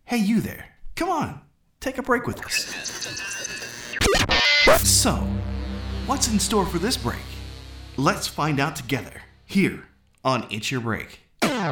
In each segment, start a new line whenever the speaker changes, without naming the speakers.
Hey, you there. Come on, take a break with us. So, what's in store for this break? Let's find out together, here on It's Your Break.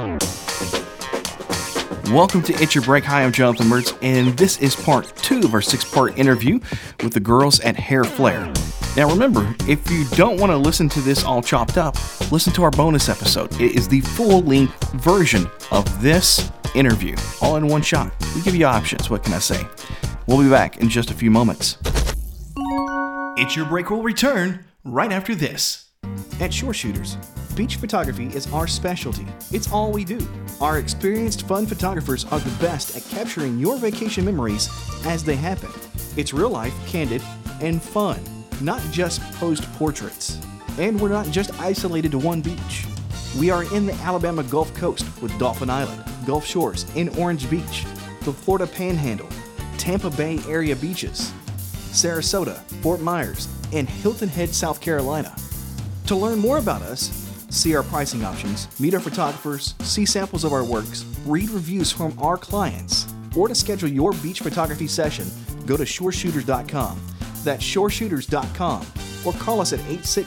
Welcome to It's Your Break. Hi, I'm Jonathan Mertz, and this is part 2 of our 6-part interview with the girls at Hair Flair. Now remember, if you don't want to listen to this all chopped up, listen to our bonus episode. It is the full-length version of this interview, all in one shot. We give you options, what can I say? We'll be back in just a few moments. It's Your Break will return right after this.
At Shore Shooters, beach photography is our specialty. It's all we do. Our experienced, fun photographers are the best at capturing your vacation memories as they happen. It's real life, candid, and fun, not just posed portraits. And we're not just isolated to one beach. We are in the Alabama Gulf Coast with Dolphin Island, Gulf Shores, and Orange Beach, the Florida Panhandle, Tampa Bay area beaches, Sarasota, Fort Myers, and Hilton Head, South Carolina. To learn more about us, see our pricing options, meet our photographers, see samples of our works, read reviews from our clients, or to schedule your beach photography session, go to shoreshooters.com. That's shoreshooters.com, or call us at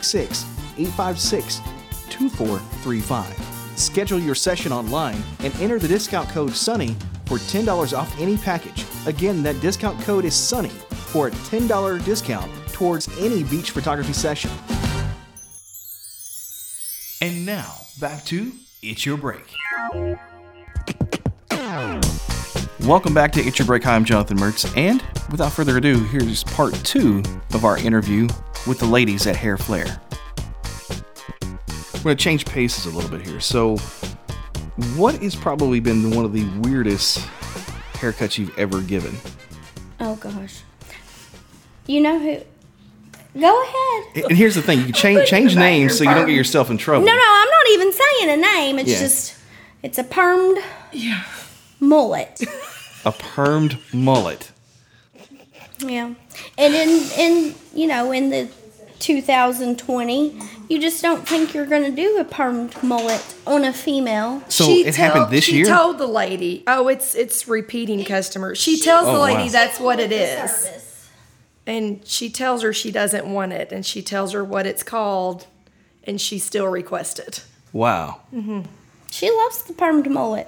866-856-2435. Schedule your session online and enter the discount code SUNNY for $10 off any package. Again, that discount code is SUNNY for a $10 discount towards any beach photography session.
And now, back to It's Your Break. Welcome back to It's Your Break. Hi, I'm Jonathan Mertz, and without further ado, here's part 2 of our interview with the ladies at Hair Flair. We're going to change paces a little bit here. So, what has probably been one of the weirdest haircuts you've ever given?
Oh, gosh. You know who... Go ahead.
And here's the thing. You can change names so you don't get yourself in trouble.
No, I'm not even saying a name. It's just... It's a permed mullet.
A permed mullet.
Yeah. And in the 2020, you just don't think you're going to do a permed mullet on a female.
So it happened this year?
She told the lady, it's repeating customers. She tells the lady that's what it is. And she tells her she doesn't want it, and she tells her what it's called, and she still requests it.
Wow.
Mm-hmm. She loves the permed mullet.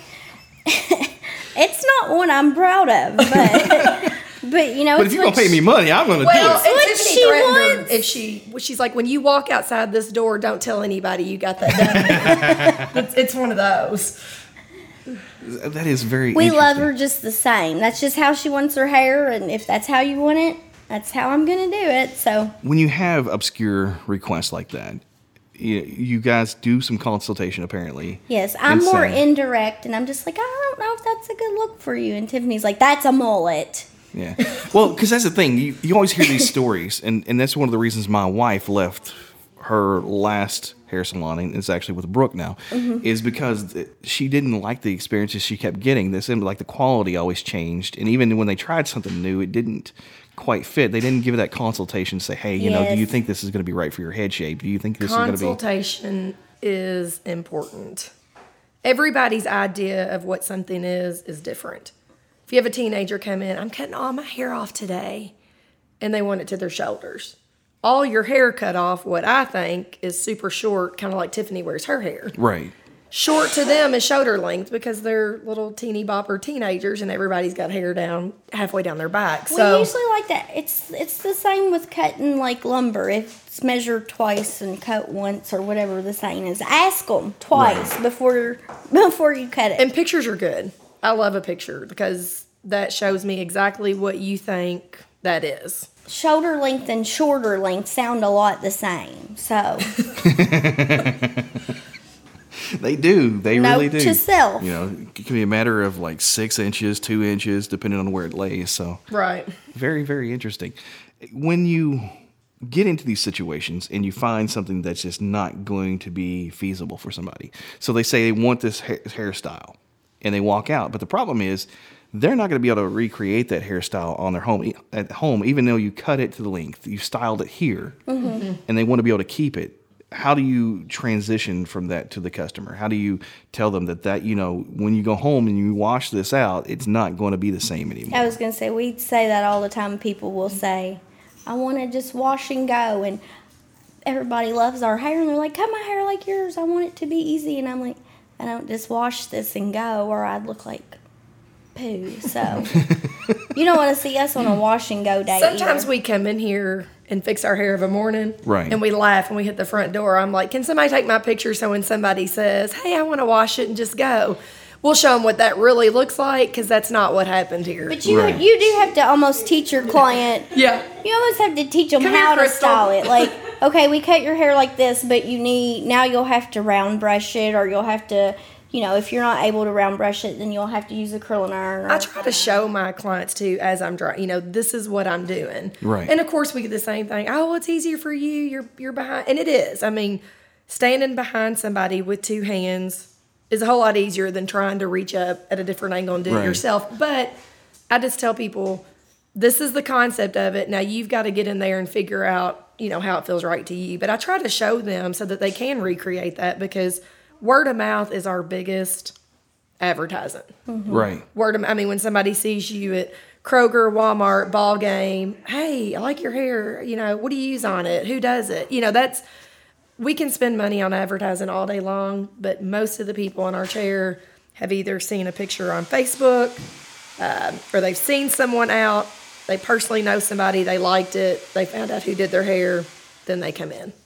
It's not one I'm proud of, but but you know.
But if you're gonna pay me money, I'm gonna do it.
Well, she's like, when you walk outside this door, don't tell anybody you got that done. It's one of those.
That is very
We love her just the same. That's just how she wants her hair, and if that's how you want it, that's how I'm going to do it. So
when you have obscure requests like that, you guys do some consultation apparently.
Yes, I'm more indirect, and I'm just like, I don't know if that's a good look for you. And Tiffany's like, that's a mullet.
Yeah. Well, because that's the thing. You always hear these stories, and that's one of the reasons my wife left her last hair salon, and it's actually with Brooke now, is because she didn't like the experiences she kept getting. This seemed like the quality always changed, and even when they tried something new, it didn't quite fit. They didn't give that consultation, say, hey, you know, do you think this is going to be right for your head shape? Do you think this is going to be...
Consultation is important. Everybody's idea of what something is different. If you have a teenager come in, I'm cutting all my hair off today, and they want it to their shoulders. All your hair cut off, what I think, is super short, kind of like Tiffany wears her hair.
Right.
Short to them is shoulder length because they're little teeny bopper teenagers and everybody's got hair down halfway down their back.
We usually like that. It's the same with cutting like lumber. If it's measured twice and cut once or whatever the saying is, ask them twice before you cut it.
And pictures are good. I love a picture because that shows me exactly what you think that is.
Shoulder length and shorter length sound a lot the same, so.
They do. They really do.
Note to self.
You know, it can be a matter of like 6 inches, 2 inches, depending on where it lays. So,
right.
Very, very interesting. When you get into these situations and you find something that's just not going to be feasible for somebody, so they say they want this hairstyle, and they walk out. But the problem is, they're not going to be able to recreate that hairstyle on their home, even though you cut it to the length, you styled it here, and they want to be able to keep it. how do you transition from that to the customer? How do you tell them that when you go home and you wash this out, it's not going to be the same anymore?
I was going to say, we say that all the time. People will say, I want to just wash and go. And everybody loves our hair. And they're like, cut my hair like yours. I want it to be easy. And I'm like, I don't just wash this and go, or I'd look like poo. So you don't want to see us on a wash and go day.
Sometimes
either.
we come in here and fix our hair of a morning.
Right.
And we laugh when we hit the front door. I'm like, can somebody take my picture so when somebody says, hey, I want to wash it and just go, we'll show them what that really looks like, because that's not what happened here.
But you do have to almost teach your client.
Yeah.
You almost have to teach them
Come
how
here,
to
Crystal.
style it. Like, okay, we cut your hair like this, but now you'll have to round brush it, or you'll have to, if you're not able to round brush it, then you'll have to use a curling iron.
I try to show my clients too as I'm drying. This is what I'm doing.
Right.
And of course we get the same thing. Oh, well, it's easier for you. You're behind, and it is. I mean, standing behind somebody with two hands is a whole lot easier than trying to reach up at a different angle and do it yourself. But I just tell people, this is the concept of it. Now you've got to get in there and figure out, how it feels right to you. But I try to show them so that they can recreate that, because word of mouth is our biggest advertising.
Mm-hmm.
Right.
When somebody sees you at Kroger, Walmart, ball game, hey, I like your hair. What do you use on it? Who does it? We can spend money on advertising all day long, but most of the people in our chair have either seen a picture on Facebook, or they've seen someone out. They personally know somebody, they liked it, they found out who did their hair, then they come in.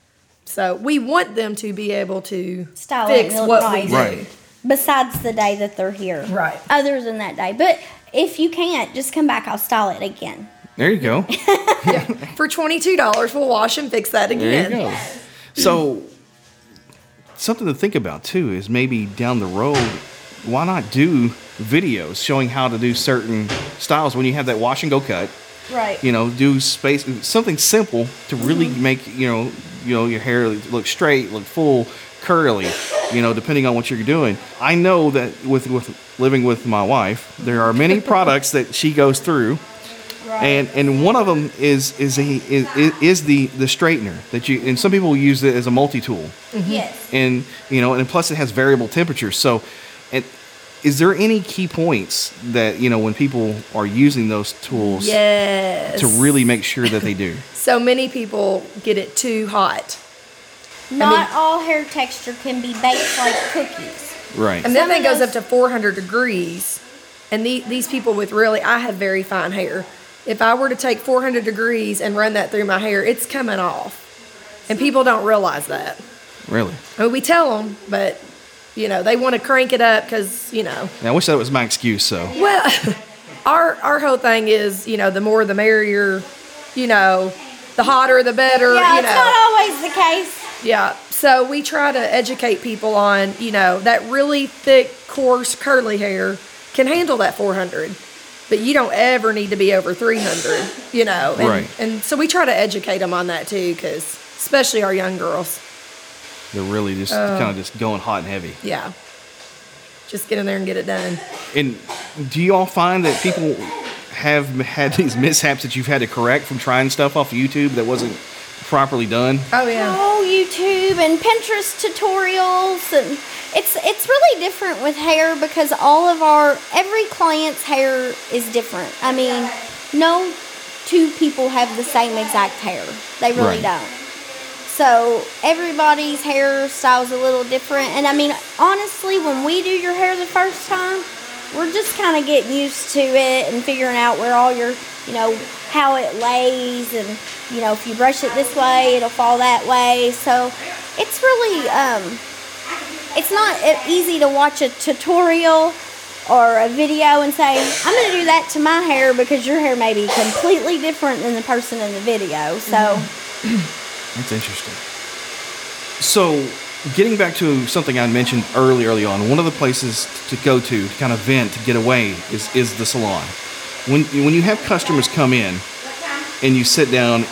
So we want them to be able to
Style it
fix
and look
what
nice.
we do.
Right.
Besides the day that they're here.
Right.
Other than that day. But if you can't, just come back. I'll style it again.
There you go.
For $22, we'll wash and fix that
There
again.
you go. So, something to think about too is maybe down the road, why not do videos showing how to do certain styles when you have that wash and go cut?
Right.
Do something simple to really make your hair look straight, look full, curly. Depending on what you're doing. I know that with living with my wife, there are many products that she goes through.
Right.
And one of them is the straightener that and some people use it as a multi-tool.
Mm-hmm. Yes.
And and plus it has variable temperatures. So, is there any key points that when people are using those tools
Yes.
to really make sure that they do?
So many people get it too hot.
Not all hair texture can be baked like cookies.
Right.
And that
Some
thing
of
goes
those-
up to 400 degrees. And these people I have very fine hair. If I were to take 400 degrees and run that through my hair, it's coming off. And people don't realize that.
Really.
We tell them, but, they want to crank it up because,
Now, I wish that was my excuse. So.
Well, our whole thing is, the more the merrier, the hotter the better.
Yeah, it's not always the case.
Yeah, so we try to educate people on, that really thick, coarse, curly hair can handle that 400, but you don't ever need to be over 300, And,
Right.
and so we try to educate them on that too, because especially our young girls.
They're really just kind of just going hot and heavy.
Yeah, just get in there and get it done.
And do you all find that people have had these mishaps that you've had to correct from trying stuff off YouTube that wasn't properly done?
Oh, yeah.
Oh, YouTube and Pinterest tutorials, and it's really different with hair because every client's hair is different. I mean, no two people have the same exact hair. They really
Right.
don't. So everybody's hairstyle's a little different. And I mean, honestly, when we do your hair the first time, we're just kind of getting used to it and figuring out where all your, how it lays, and, if you brush it this way, it'll fall that way. So it's really, it's not easy to watch a tutorial or a video and say, I'm going to do that to my hair because your hair may be completely different than the person in the video. So
That's interesting. So, getting back to something I mentioned early on, one of the places to go to kind of vent, to get away, is the salon. When you have customers come in and you sit down,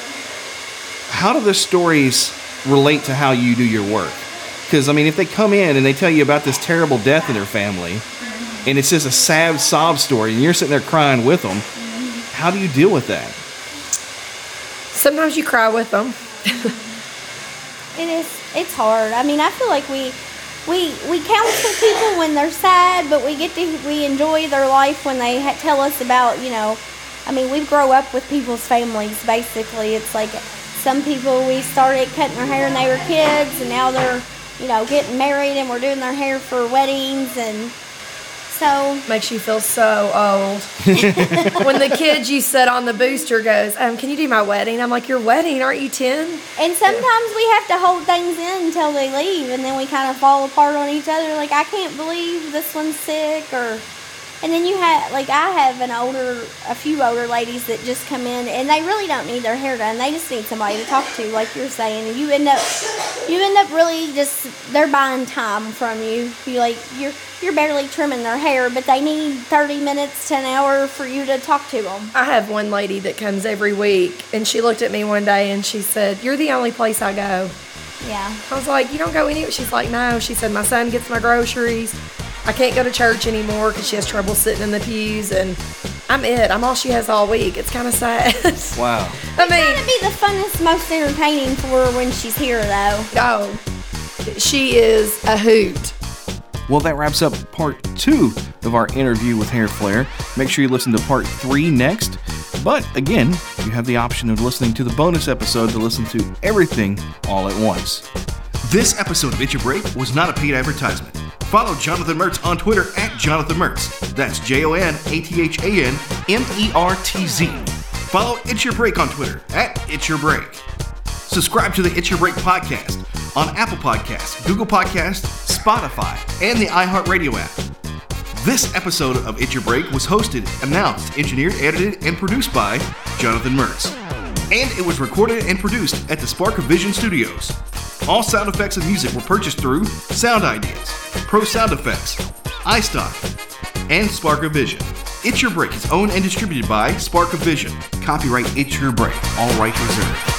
how do the stories relate to how you do your work? Because, if they come in and they tell you about this terrible death in their family, and it's just a sad sob story, and you're sitting there crying with them, how do you deal with that?
Sometimes you cry with them.
It is. It's hard. I mean, I feel like we counsel people when they're sad, but we enjoy their life when they tell us about, I mean, we grow up with people's families, basically. It's like some people, we started cutting their hair when they were kids, and now they're, getting married, and we're doing their hair for weddings, and so...
Makes you feel so old. When the kid you sit on the booster goes, can you do my wedding? I'm like, your wedding? Aren't you 10?
And sometimes we have to hold things in until they leave, and then we kind of fall apart on each other. Like, I can't believe this one's sick, or... And then you have, like, I have a few older ladies that just come in, and they really don't need their hair done. They just need somebody to talk to, like you're saying. And you end up really just, they're buying time from you. You're barely trimming their hair, but they need 30 minutes to an hour for you to talk to them.
I have one lady that comes every week, and she looked at me one day and she said, "You're the only place I go."
Yeah.
I was like, "You don't go anywhere?" She's like, "No." She said, "My son gets my groceries. I can't go to church anymore because she has trouble sitting in the pews, and I'm all she has all week." It's kind of sad.
Wow.
I mean, it's gotta be the funnest, most entertaining for her when she's here, though.
Oh, she is a hoot.
Well, that wraps up part 2 of our interview with Hair Flare. Make sure you listen to part 3 next. But again, you have the option of listening to the bonus episode to listen to everything all at once.
This episode of Itch Your Break was not a paid advertisement. Follow Jonathan Mertz on Twitter at Jonathan Mertz. That's JONATHANMERTZ. Follow Itch Your Break on Twitter at Itch Your Break. Subscribe to the Itch Your Break podcast on Apple Podcasts, Google Podcasts, Spotify, and the iHeartRadio app. This episode of Itch Your Break was hosted, announced, engineered, edited, and produced by Jonathan Mertz. And it was recorded and produced at the Spark of Vision Studios. All sound effects and music were purchased through Sound Ideas, Pro Sound Effects, iStock, and Spark of Vision. Itch Your Break is owned and distributed by Spark of Vision. Copyright Itch Your Break. All rights reserved.